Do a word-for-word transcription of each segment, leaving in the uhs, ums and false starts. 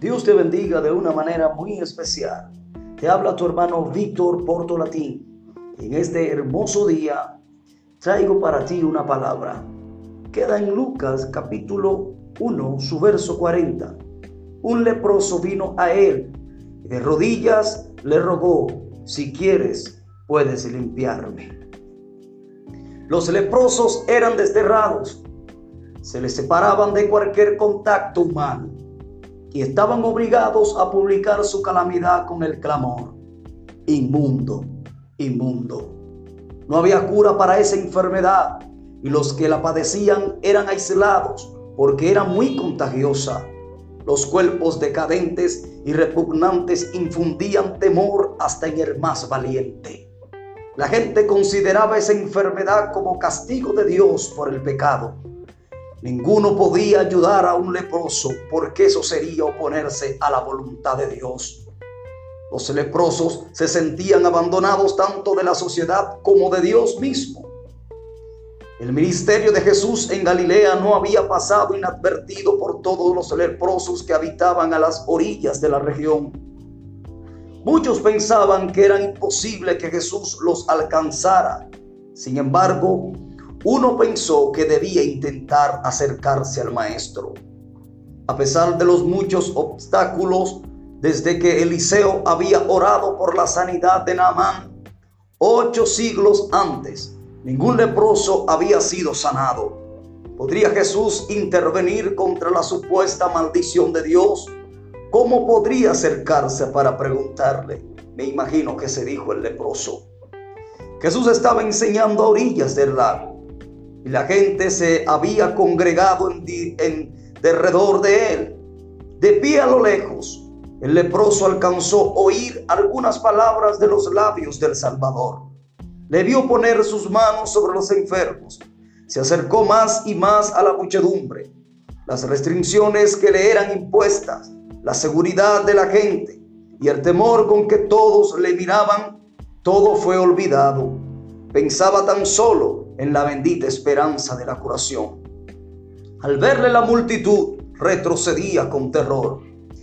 Dios te bendiga de una manera muy especial. Te habla tu hermano Víctor Portolatín. En este hermoso día traigo para ti una palabra. Queda en Lucas capítulo uno, su verso cuarenta. Un leproso vino a él y de rodillas le rogó: si quieres, puedes limpiarme. Los leprosos eran desterrados, se les separaban de cualquier contacto humano y estaban obligados a publicar su calamidad con el clamor: inmundo, inmundo. No había cura para esa enfermedad y los que la padecían eran aislados porque era muy contagiosa. Los cuerpos decadentes y repugnantes infundían temor hasta en el más valiente. La gente consideraba esa enfermedad como castigo de Dios por el pecado. Ninguno podía ayudar a un leproso porque eso sería oponerse a la voluntad de Dios. Los leprosos se sentían abandonados tanto de la sociedad como de Dios mismo. El ministerio de Jesús en Galilea no había pasado inadvertido por todos los leprosos que habitaban a las orillas de la región. Muchos pensaban que era imposible que Jesús los alcanzara. Sin embargo, uno pensó que debía intentar acercarse al Maestro. A pesar de los muchos obstáculos, desde que Eliseo había orado por la sanidad de Naamán, ocho siglos antes, ningún leproso había sido sanado. ¿Podría Jesús intervenir contra la supuesta maldición de Dios? ¿Cómo podría acercarse para preguntarle? Me imagino que se dijo el leproso. Jesús estaba enseñando a orillas del lago y la gente se había congregado en, en derredor de él. De pie a lo lejos, el leproso alcanzó a oír algunas palabras de los labios del Salvador. Le vio poner sus manos sobre los enfermos. Se acercó más y más a la muchedumbre. Las restricciones que le eran impuestas, la seguridad de la gente y el temor con que todos le miraban, todo fue olvidado. Pensaba tan solo en la bendita esperanza de la curación. Al verle la multitud, retrocedía con terror.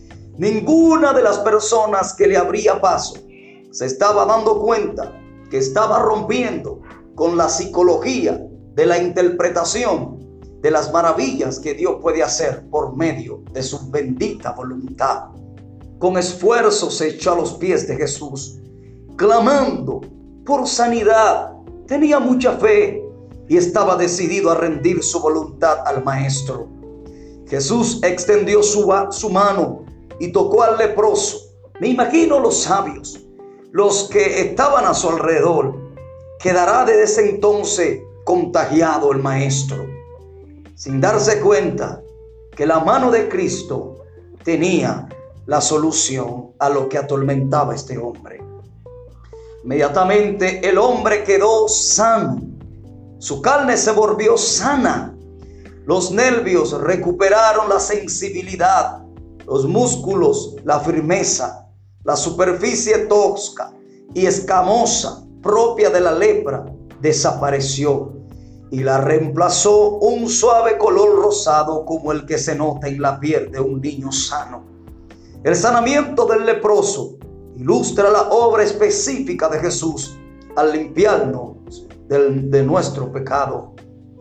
Ninguna de las personas que le abría paso se estaba dando cuenta que estaba rompiendo con la psicología de la interpretación de las maravillas que Dios puede hacer por medio de su bendita voluntad. Con esfuerzo se echó a los pies de Jesús, clamando por sanidad. Tenía mucha fe y estaba decidido a rendir su voluntad al Maestro. Jesús extendió su, su mano y tocó al leproso. Me imagino los sabios, los que estaban a su alrededor. Quedará desde ese entonces contagiado el Maestro, sin darse cuenta que la mano de Cristo tenía la solución a lo que atormentaba a este hombre. Inmediatamente el hombre quedó sano. Su carne se volvió sana. Los nervios recuperaron la sensibilidad, los músculos la firmeza, la superficie tosca y escamosa propia de la lepra desapareció y la reemplazó un suave color rosado como el que se nota en la piel de un niño sano. El sanamiento del leproso ilustra la obra específica de Jesús al limpiarnos de, de nuestro pecado.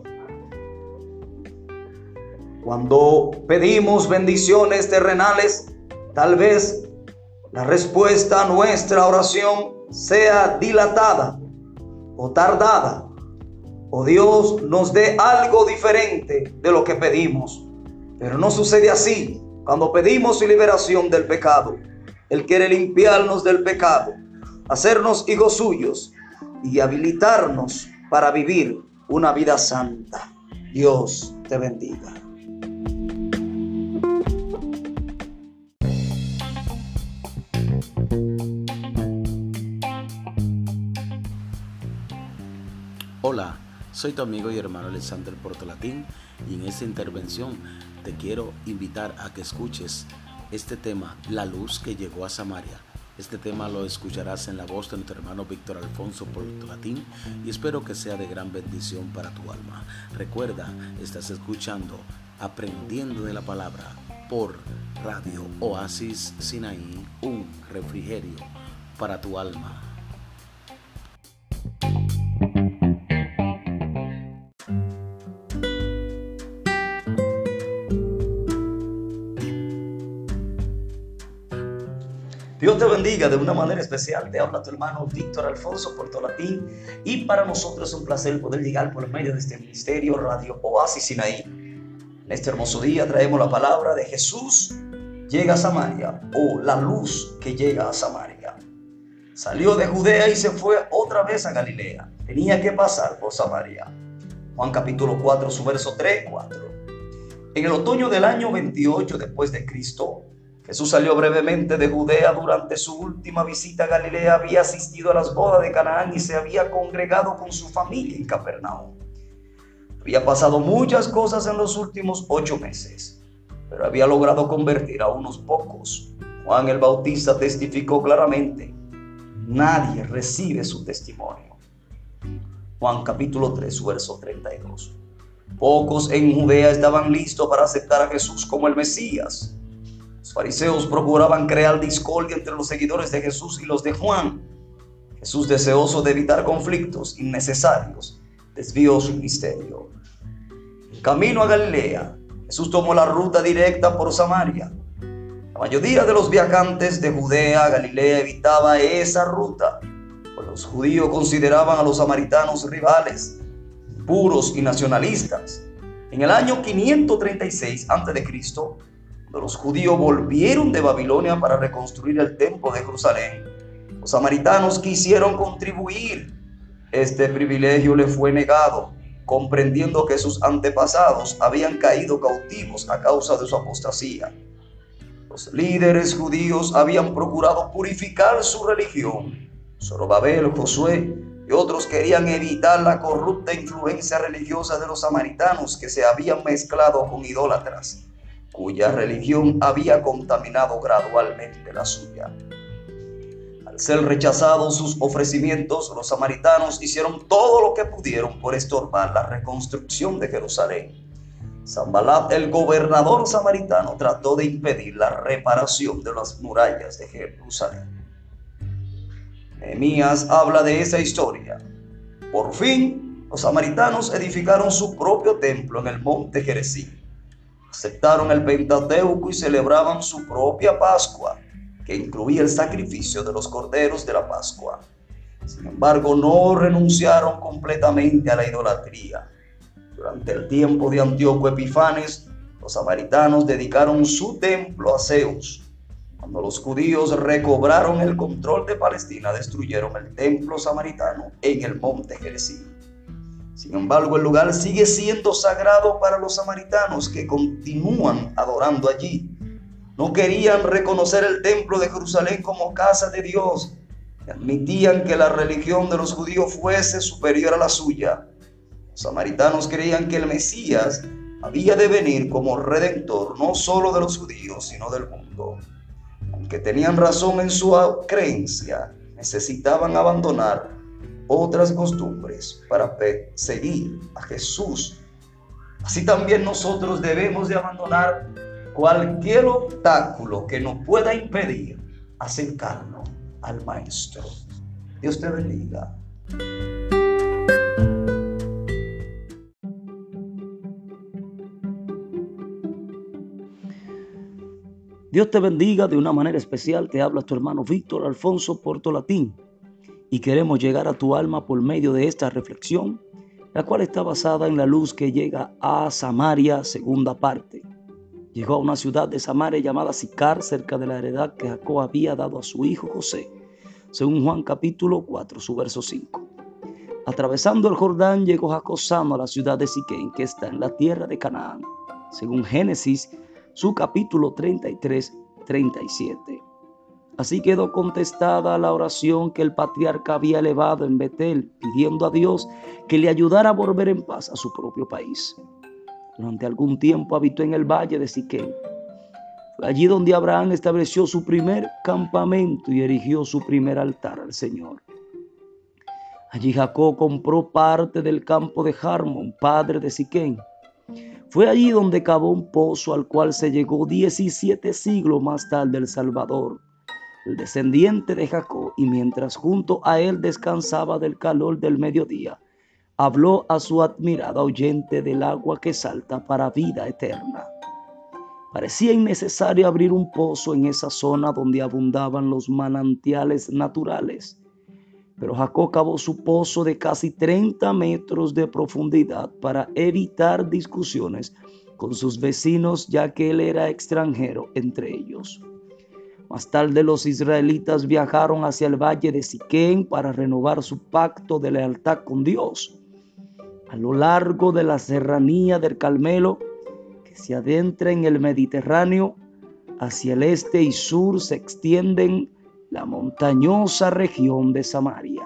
Cuando pedimos bendiciones terrenales, tal vez la respuesta a nuestra oración sea dilatada o tardada, o Dios nos dé algo diferente de lo que pedimos. Pero no sucede así. Cuando pedimos liberación del pecado, Él quiere limpiarnos del pecado, hacernos hijos suyos y habilitarnos para vivir una vida santa. Dios te bendiga. Hola, soy tu amigo y hermano Alexander Portolatín y en esta intervención te quiero invitar a que escuches este tema, La luz que llegó a Samaria. Este tema lo escucharás en la voz de nuestro hermano Víctor Alfonso Portolatín y espero que sea de gran bendición para tu alma. Recuerda, estás escuchando Aprendiendo de la Palabra por Radio Oasis Sinaí, un refrigerio para tu alma. Dios te bendiga de una manera especial. Te habla tu hermano Víctor Alfonso Portolatín, y para nosotros es un placer poder llegar por medio de este ministerio Radio Oasis Sinaí. En este hermoso día traemos la palabra de Jesús llega a Samaria, o la luz que llega a Samaria. Salió de Judea y se fue otra vez a Galilea. Tenía que pasar por Samaria. Juan capítulo cuatro, su verso tres, cuatro. En el otoño del año veintiocho después de Cristo, Jesús salió brevemente de Judea. Durante su última visita a Galilea había asistido a las bodas de Canaán y se había congregado con su familia en Capernaum. Había pasado muchas cosas en los últimos ocho meses, pero había logrado convertir a unos pocos. Juan el Bautista testificó claramente: nadie recibe su testimonio. Juan capítulo tres, su verso treinta y dos. Pocos en Judea estaban listos para aceptar a Jesús como el Mesías. Los fariseos procuraban crear discordia entre los seguidores de Jesús y los de Juan. Jesús, deseoso de evitar conflictos innecesarios, desvió su ministerio. En camino a Galilea, Jesús tomó la ruta directa por Samaria. La mayoría de los viajantes de Judea a Galilea evitaba esa ruta, pues los judíos consideraban a los samaritanos rivales, impuros y nacionalistas. En el año quinientos treinta y seis antes de Cristo, cuando los judíos volvieron de Babilonia para reconstruir el templo de Jerusalén, los samaritanos quisieron contribuir. Este privilegio les fue negado, comprendiendo que sus antepasados habían caído cautivos a causa de su apostasía. Los líderes judíos habían procurado purificar su religión. Zorobabel, Josué y otros querían evitar la corrupta influencia religiosa de los samaritanos, que se habían mezclado con idólatras, cuya religión había contaminado gradualmente la suya. Al ser rechazados sus ofrecimientos, los samaritanos hicieron todo lo que pudieron por estorbar la reconstrucción de Jerusalén. Sanbalat, el gobernador samaritano, trató de impedir la reparación de las murallas de Jerusalén. Nehemías habla de esa historia. Por fin, los samaritanos edificaron su propio templo en el monte Gerizim. Aceptaron el Pentateuco y celebraban su propia Pascua, que incluía el sacrificio de los corderos de la Pascua. Sin embargo, no renunciaron completamente a la idolatría. Durante el tiempo de Antíoco Epifanes, los samaritanos dedicaron su templo a Zeus. Cuando los judíos recobraron el control de Palestina, destruyeron el templo samaritano en el monte Gerizim. Sin embargo, el lugar sigue siendo sagrado para los samaritanos, que continúan adorando allí. No querían reconocer el templo de Jerusalén como casa de Dios, y admitían que la religión de los judíos fuese superior a la suya. Los samaritanos creían que el Mesías había de venir como redentor, no solo de los judíos, sino del mundo. Aunque tenían razón en su creencia, necesitaban abandonar otras costumbres para seguir a Jesús. Así también nosotros debemos de abandonar cualquier obstáculo que nos pueda impedir acercarnos al Maestro. Dios te bendiga. Dios te bendiga de una manera especial. Te habla tu hermano Víctor Alfonso Portolatín, y queremos llegar a tu alma por medio de esta reflexión, la cual está basada en la luz que llega a Samaria, segunda parte. Llegó a una ciudad de Samaria llamada Sicar, cerca de la heredad que Jacob había dado a su hijo José, según Juan capítulo cuatro, su verso cinco. Atravesando el Jordán, llegó Jacob sano a la ciudad de Siquén, que está en la tierra de Canaán, según Génesis, su capítulo treinta y tres, treinta y siete. Así quedó contestada la oración que el patriarca había elevado en Betel, pidiendo a Dios que le ayudara a volver en paz a su propio país. Durante algún tiempo habitó en el valle de Siquén. Fue allí donde Abraham estableció su primer campamento y erigió su primer altar al Señor. Allí Jacob compró parte del campo de Jarmón, padre de Siquén. Fue allí donde cavó un pozo al cual se llegó diecisiete siglos más tarde el Salvador, el descendiente de Jacob, y mientras junto a él descansaba del calor del mediodía, habló a su admirada oyente del agua que salta para vida eterna. Parecía innecesario abrir un pozo en esa zona donde abundaban los manantiales naturales, pero Jacob cavó su pozo de casi treinta metros de profundidad para evitar discusiones con sus vecinos, ya que él era extranjero entre ellos. Más tarde los israelitas viajaron hacia el valle de Siquén para renovar su pacto de lealtad con Dios. A lo largo de la serranía del Carmelo, que se adentra en el Mediterráneo, hacia el este y sur se extienden la montañosa región de Samaria.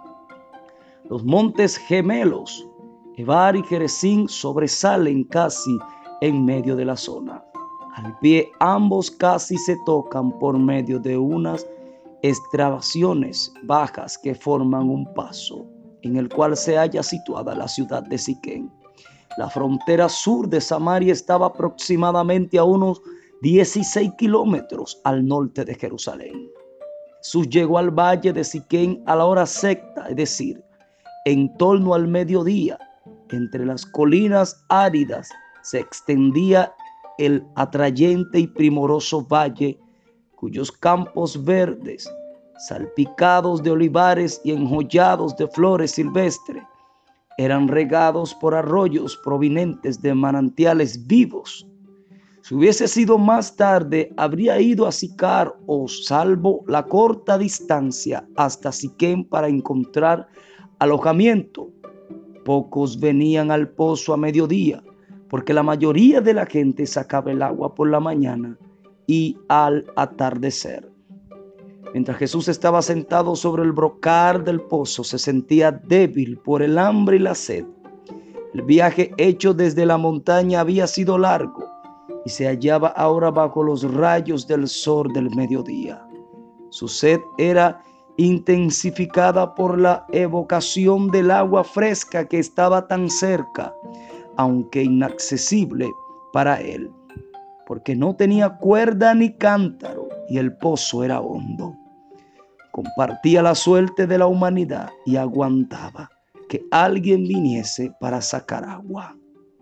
Los montes gemelos, Ebar y Gerizim, sobresalen casi en medio de la zona. Al pie ambos casi se tocan por medio de unas estribaciones bajas que forman un paso, en el cual se halla situada la ciudad de Siquén. La frontera sur de Samaria estaba aproximadamente a unos dieciséis kilómetros al norte de Jerusalén. Jesús llegó al valle de Siquén a la hora sexta, es decir, en torno al mediodía. Entre las colinas áridas se extendía el atrayente y primoroso valle, cuyos campos verdes, salpicados de olivares y enjollados de flores silvestres, eran regados por arroyos provenientes de manantiales vivos. Si hubiese sido más tarde, habría ido a Sicar o salvo la corta distancia hasta Siquén para encontrar alojamiento. Pocos venían al pozo a mediodía, porque la mayoría de la gente sacaba el agua por la mañana y al atardecer. Mientras Jesús estaba sentado sobre el brocal del pozo, se sentía débil por el hambre y la sed. El viaje hecho desde la montaña había sido largo y se hallaba ahora bajo los rayos del sol del mediodía. Su sed era intensificada por la evocación del agua fresca que estaba tan cerca, aunque inaccesible para él, porque no tenía cuerda ni cántaro y el pozo era hondo. Compartía la suerte de la humanidad y aguantaba que alguien viniese para sacar agua.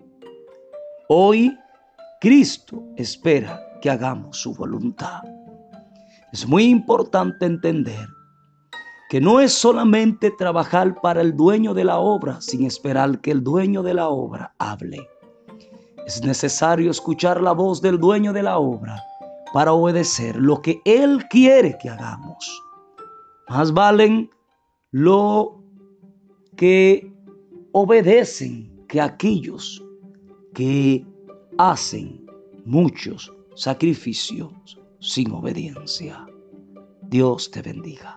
Hoy Cristo espera que hagamos su voluntad. Es muy importante entender que no es solamente trabajar para el dueño de la obra sin esperar que el dueño de la obra hable. Es necesario escuchar la voz del dueño de la obra para obedecer lo que él quiere que hagamos. Más valen lo que obedecen que aquellos que hacen muchos sacrificios sin obediencia. Dios te bendiga.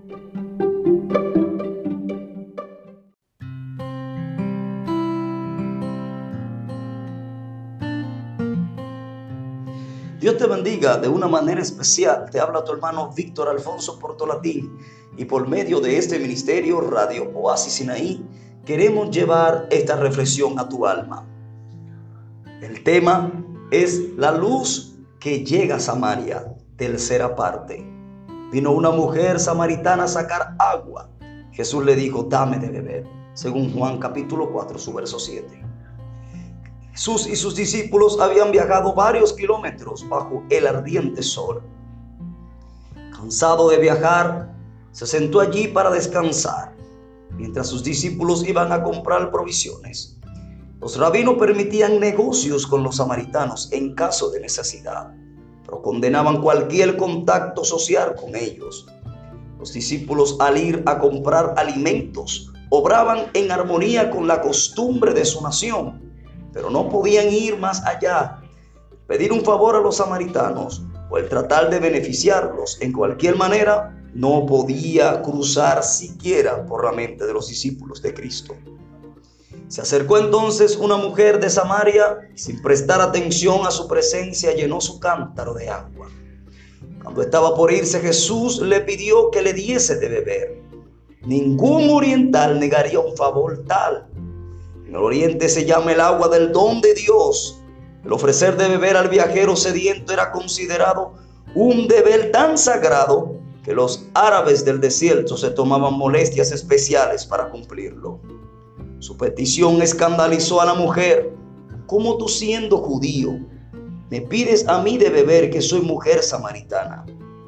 Dios te bendiga de una manera especial. Te habla tu hermano Víctor Alfonso Portolatín, y por medio de este ministerio Radio Oasis Sinaí queremos llevar esta reflexión a tu alma. El tema es la luz que llega a Samaria, tercera parte. Vino una mujer samaritana a sacar agua. Jesús le dijo: dame de beber, según Juan capítulo cuatro, su verso siete. Jesús y sus discípulos habían viajado varios kilómetros bajo el ardiente sol. Cansado de viajar, se sentó allí para descansar, mientras sus discípulos iban a comprar provisiones. Los rabinos permitían negocios con los samaritanos en caso de necesidad, pero condenaban cualquier contacto social con ellos. Los discípulos, al ir a comprar alimentos, obraban en armonía con la costumbre de su nación, pero no podían ir más allá. Pedir un favor a los samaritanos o el tratar de beneficiarlos en cualquier manera no podía cruzar siquiera por la mente de los discípulos de Cristo. Se acercó entonces una mujer de Samaria y, sin prestar atención a su presencia, llenó su cántaro de agua. Cuando estaba por irse, Jesús le pidió que le diese de beber. Ningún oriental negaría un favor tal. En el oriente se llama el agua del don de Dios. El ofrecer de beber al viajero sediento era considerado un deber tan sagrado que los árabes del desierto se tomaban molestias especiales para cumplirlo. Su petición escandalizó a la mujer. ¿Cómo tú, siendo judío, me pides a mí de beber, que soy mujer samaritana?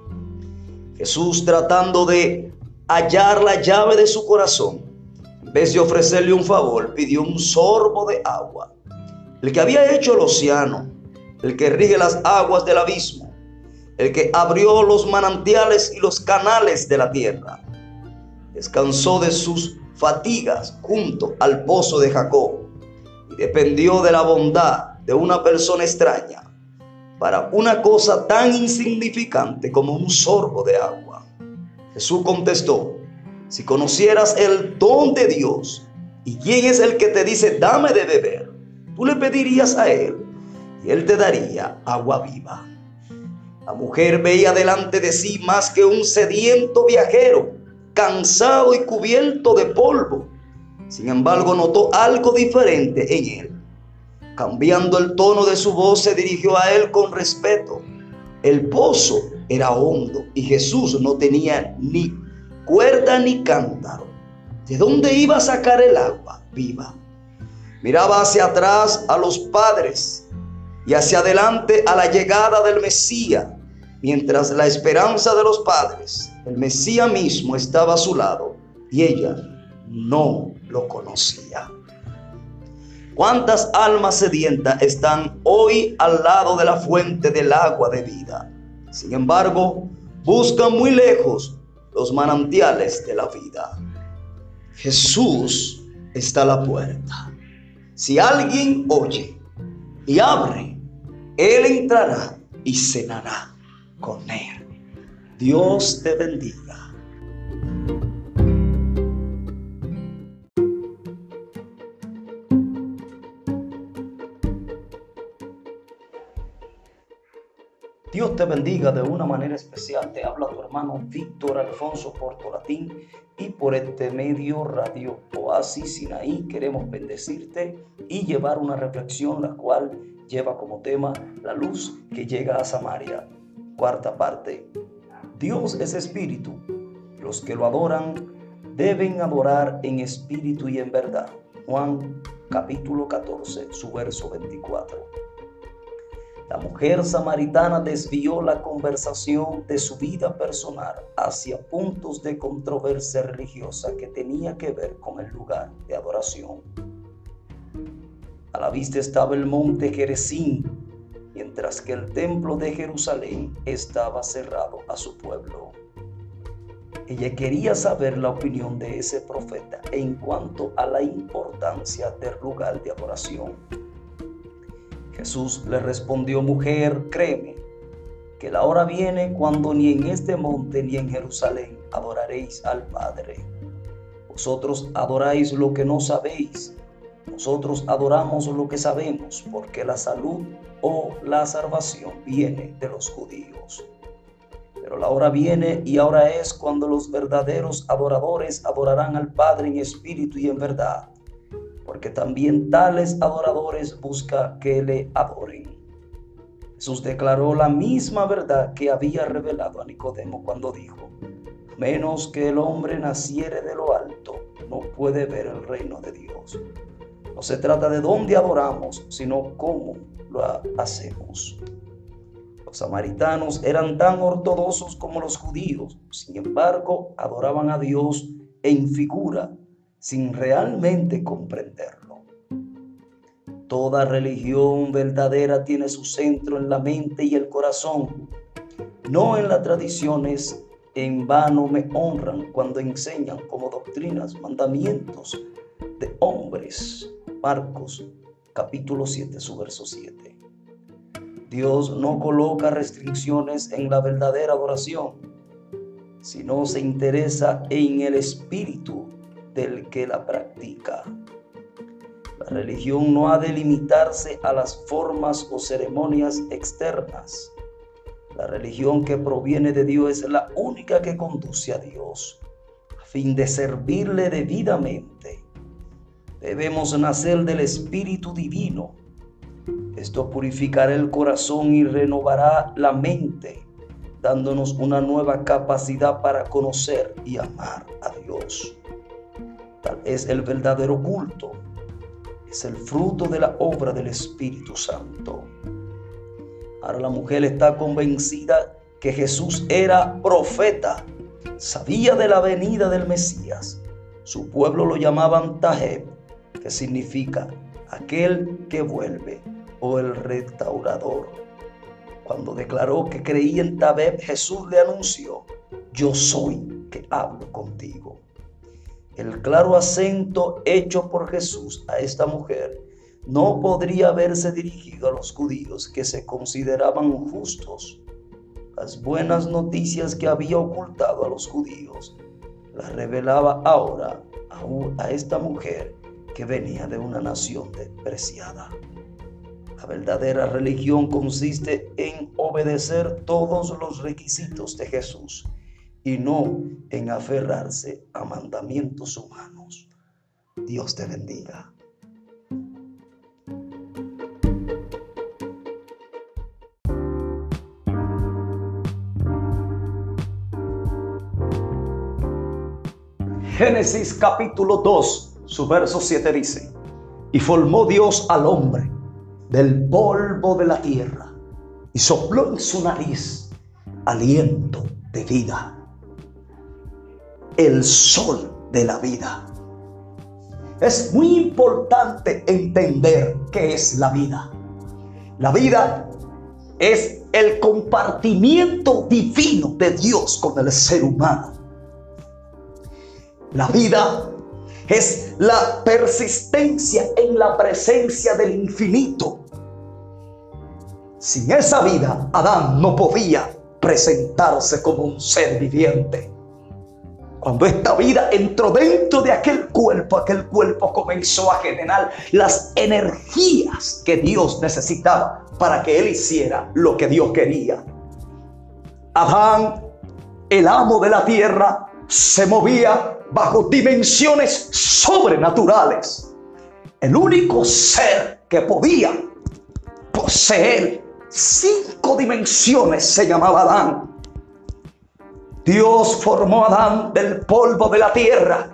Jesús, tratando de hallar la llave de su corazón, en vez de ofrecerle un favor, pidió un sorbo de agua. El que había hecho el océano, el que rige las aguas del abismo, el que abrió los manantiales y los canales de la tierra, descansó de sus fatigas junto al pozo de Jacob y dependió de la bondad de una persona extraña para una cosa tan insignificante como un sorbo de agua. Jesús contestó: si conocieras el don de Dios y quién es el que te dice dame de beber, tú le pedirías a él y él te daría agua viva. La mujer veía delante de sí más que un sediento viajero, cansado y cubierto de polvo. Sin embargo, notó algo diferente en él. Cambiando el tono de su voz, se dirigió a él con respeto. El pozo era hondo y Jesús no tenía ni cuerda ni cántaro. ¿De dónde iba a sacar el agua viva? Miraba hacia atrás a los padres y hacia adelante a la llegada del Mesías, mientras la esperanza de los padres, el Mesías mismo, estaba a su lado y ella no lo conocía. ¿Cuántas almas sedientas están hoy al lado de la fuente del agua de vida? Sin embargo, buscan muy lejos los manantiales de la vida. Jesús está a la puerta. Si alguien oye y abre, Él entrará y cenará con Él. Dios te bendiga. Dios te bendiga de una manera especial. Te habla tu hermano Víctor Alfonso Portolatín, y por este medio Radio Oasis Sinaí queremos bendecirte y llevar una reflexión, la cual lleva como tema la luz que llega a Samaria. Cuarta parte. Dios es espíritu. Los que lo adoran deben adorar en espíritu y en verdad. Juan capítulo catorce, su verso veinticuatro. La mujer samaritana desvió la conversación de su vida personal hacia puntos de controversia religiosa que tenía que ver con el lugar de adoración. A la vista estaba el monte Gerizim, mientras que el templo de Jerusalén estaba cerrado a su pueblo. Ella quería saber la opinión de ese profeta en cuanto a la importancia del lugar de adoración. Jesús le respondió: mujer, créeme, que la hora viene cuando ni en este monte ni en Jerusalén adoraréis al Padre. Vosotros adoráis lo que no sabéis, nosotros adoramos lo que sabemos, porque la salud o la salvación viene de los judíos. Pero la hora viene y ahora es cuando los verdaderos adoradores adorarán al Padre en espíritu y en verdad, porque también tales adoradores busca que le adoren. Jesús declaró la misma verdad que había revelado a Nicodemo cuando dijo: menos que el hombre naciere de lo alto, no puede ver el reino de Dios. No se trata de dónde adoramos, sino cómo lo hacemos. Los samaritanos eran tan ortodoxos como los judíos, sin embargo, adoraban a Dios en figura, sin realmente comprenderlo. Toda religión verdadera tiene su centro en la mente y el corazón, no en las tradiciones. En vano me honran cuando enseñan como doctrinas mandamientos de hombres. Marcos capítulo siete, su verso siete. Dios no coloca restricciones en la verdadera adoración, sino se interesa en el espíritu del que la practica. La religión no ha de limitarse a las formas o ceremonias externas. La religión que proviene de Dios es la única que conduce a Dios, a fin de servirle debidamente. Debemos nacer del Espíritu Divino. Esto purificará el corazón y renovará la mente, dándonos una nueva capacidad para conocer y amar a Dios. Tal es el verdadero culto. Es el fruto de la obra del Espíritu Santo. Ahora la mujer está convencida que Jesús era profeta. Sabía de la venida del Mesías. Su pueblo lo llamaban Taheb, que significa aquel que vuelve o el restaurador. Cuando declaró que creía en Taheb, Jesús le anunció: yo soy que hablo contigo. El claro acento hecho por Jesús a esta mujer no podría haberse dirigido a los judíos que se consideraban justos. Las buenas noticias que había ocultado a los judíos las revelaba ahora a, a esta mujer que venía de una nación despreciada. La verdadera religión consiste en obedecer todos los requisitos de Jesús y no en aferrarse a mandamientos humanos. Dios te bendiga. Génesis capítulo dos, su verso siete dice: y formó Dios al hombre del polvo de la tierra y sopló en su nariz aliento de vida, el sol de la vida. Es muy importante entender qué es la vida. La vida es el compartimiento divino de Dios con el ser humano. La vida es la persistencia en la presencia del infinito. Sin esa vida, Adán no podía presentarse como un ser viviente. Cuando esta vida entró dentro de aquel cuerpo, aquel cuerpo comenzó a generar las energías que Dios necesitaba para que él hiciera lo que Dios quería. Adán, el amo de la tierra, se movía bajo dimensiones sobrenaturales. El único ser que podía poseer cinco dimensiones se llamaba Adán. Dios formó a Adán del polvo de la tierra,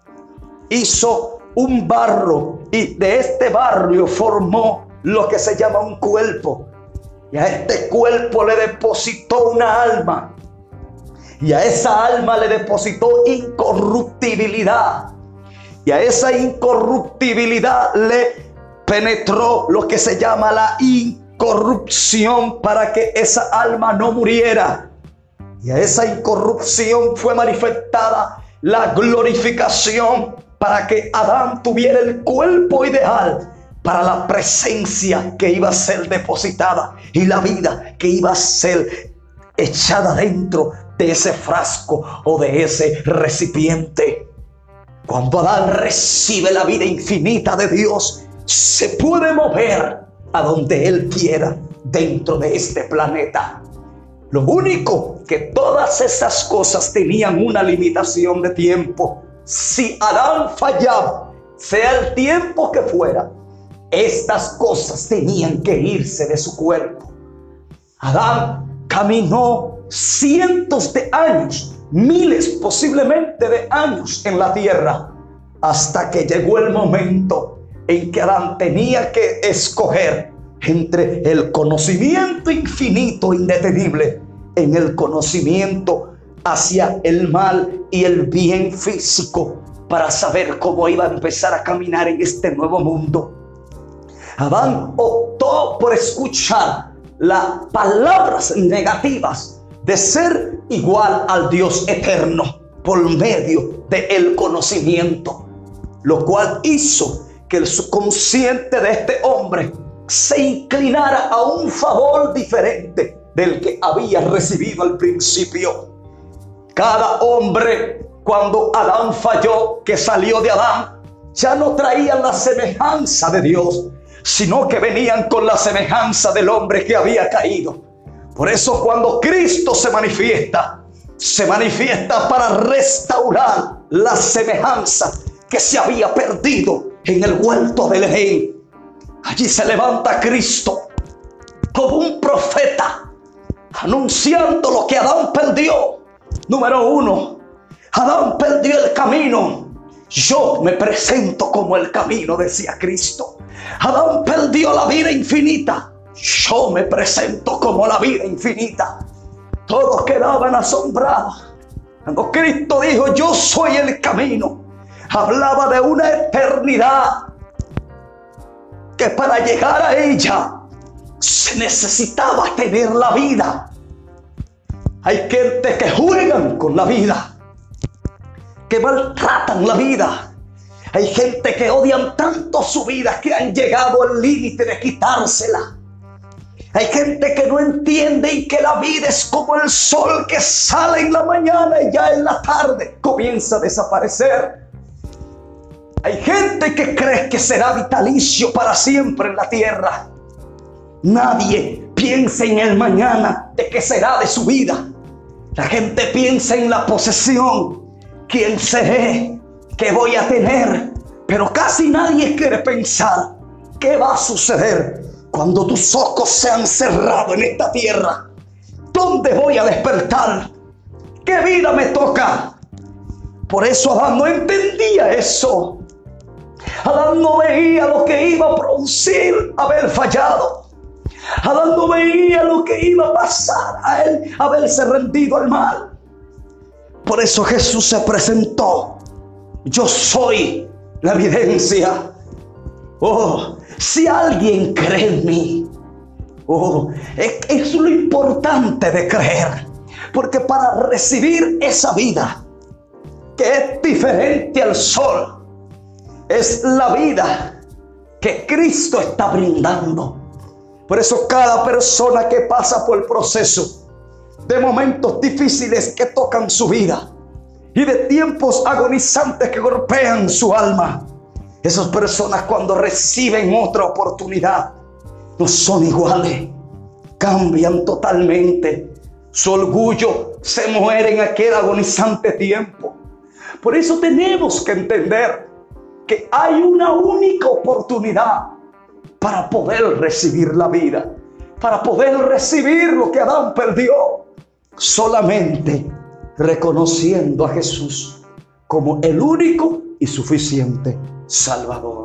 hizo un barro y de este barro formó lo que se llama un cuerpo. Y a este cuerpo le depositó una alma. Y a esa alma le depositó incorruptibilidad. Y a esa incorruptibilidad le penetró lo que se llama la incorrupción para que esa alma no muriera. Y a esa incorrupción fue manifestada la glorificación para que Adán tuviera el cuerpo ideal para la presencia que iba a ser depositada y la vida que iba a ser echada dentro de ese frasco o de ese recipiente. Cuando Adán recibe la vida infinita de Dios, se puede mover a donde él quiera dentro de este planeta. Lo único que todas esas cosas tenían una limitación de tiempo. Si Adán fallaba, sea el tiempo que fuera, estas cosas tenían que irse de su cuerpo. Adán caminó cientos de años, miles posiblemente de años en la tierra, hasta que llegó el momento en que Adán tenía que escoger entre el conocimiento infinito, indetenible, en el conocimiento hacia el mal y el bien físico, para saber cómo iba a empezar a caminar en este nuevo mundo. Adán optó por escuchar las palabras negativas de ser igual al Dios eterno por medio del conocimiento, lo cual hizo que el subconsciente de este hombre se inclinara a un favor diferente del que había recibido al principio. Cada hombre, cuando Adán falló, que salió de Adán, ya no traían la semejanza de Dios, sino que venían con la semejanza del hombre que había caído. Por eso cuando Cristo se manifiesta, se manifiesta para restaurar la semejanza que se había perdido en el huerto del Edén. Allí se levanta Cristo como un profeta, anunciando lo que Adán perdió. Número uno, Adán perdió el camino. Yo me presento como el camino, decía Cristo. Adán perdió la vida infinita. Yo me presento como la vida infinita. Todos quedaban asombrados cuando Cristo dijo: yo soy el camino. Hablaba de una eternidad que para llegar a ella se necesitaba tener la vida. Hay gente que juegan con la vida, que maltratan la vida. Hay gente que odian tanto su vida que han llegado al límite de quitársela. Hay gente que no entiende y que la vida es como el sol que sale en la mañana y ya en la tarde comienza a desaparecer. Hay gente que cree que será vitalicio para siempre en la tierra. Nadie piensa en el mañana de qué será de su vida. La gente piensa en la posesión, quién seré, qué voy a tener, pero casi nadie quiere pensar qué va a suceder cuando tus ojos se han cerrado en esta tierra. ¿Dónde voy a despertar? ¿Qué vida me toca? Por eso Adán no entendía eso. Adán no veía lo que iba a producir haber fallado. Adán no veía lo que iba a pasar a él haberse rendido al mal. Por eso Jesús se presentó. Yo soy la evidencia. Oh, si alguien cree en mí, oh, es, es lo importante de creer. Porque para recibir esa vida que es diferente al sol, es la vida que Cristo está brindando. Por eso cada persona que pasa por el proceso de momentos difíciles que tocan su vida y de tiempos agonizantes que golpean su alma, esas personas cuando reciben otra oportunidad no son iguales, cambian totalmente. Su orgullo se muere en aquel agonizante tiempo. Por eso tenemos que entender que hay una única oportunidad para poder recibir la vida, para poder recibir lo que Adán perdió, solamente reconociendo a Jesús como el único y suficiente Salvador.